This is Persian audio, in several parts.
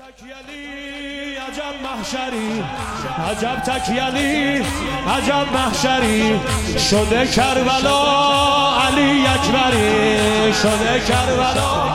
تکیلی عجب محشری، عجب تکیلی عجب محشری، شده کربلا علی اکبری، شده کربلا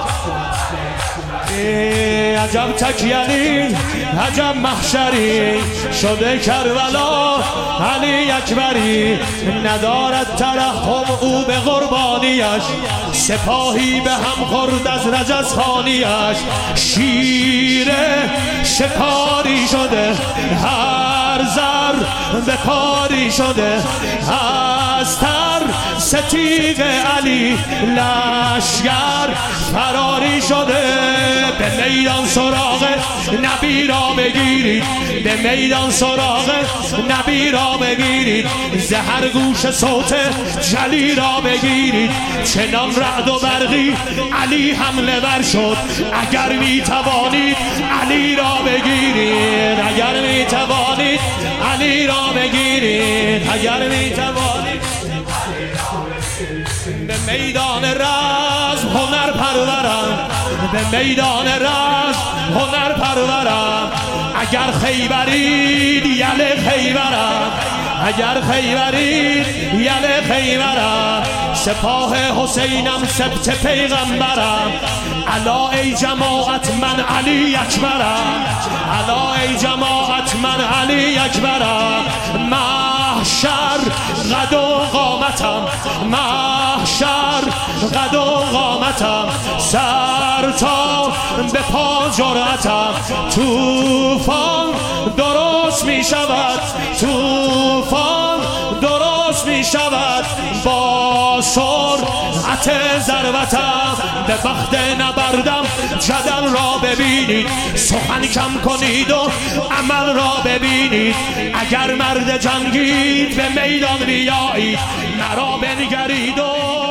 عجب تکیلی عجب محشری، شده کربلا علی اکبری. ندارد ترحم او به قربانیش، سپاهی به هم خورد از رجزخانیش. شیر شکاری شده، هر زر به کاری شده، از تر ستیغ علی لشگر فراری شده. به میدان سراغ نبی را بگیرید، به میدان سراغ نبی را بگیرید، زهر گوش صوت جلی را بگیرید. چنان رعد و برقی علی حمله ور شد، اگر می توانید علی را بگیرید، اگر می توانید علی را بگیرید، اگر می توانید. به میدان رزم هنر پرورم، به میدان رزم هنر پرورم. اگر خیبرید یل خیبرم، اگر خیبرید یل خیبرم. سپاه حسینم سبت پیغمبرم، الا ای جماعت من علی اکبرم، الا ای جماعت من علی اکبرم. محشر قد و قامتم، محشر قد و قامتم، سر تا به پا جرأتم. طوفان درست می شود، طوفان درست می شود با سرعت ضربتم. به وقت نبردم جدل را ببینید، سخن کم کنید و عمل را ببینید. اگر مرد جنگید به میدان بیایید، مرا بنگرید و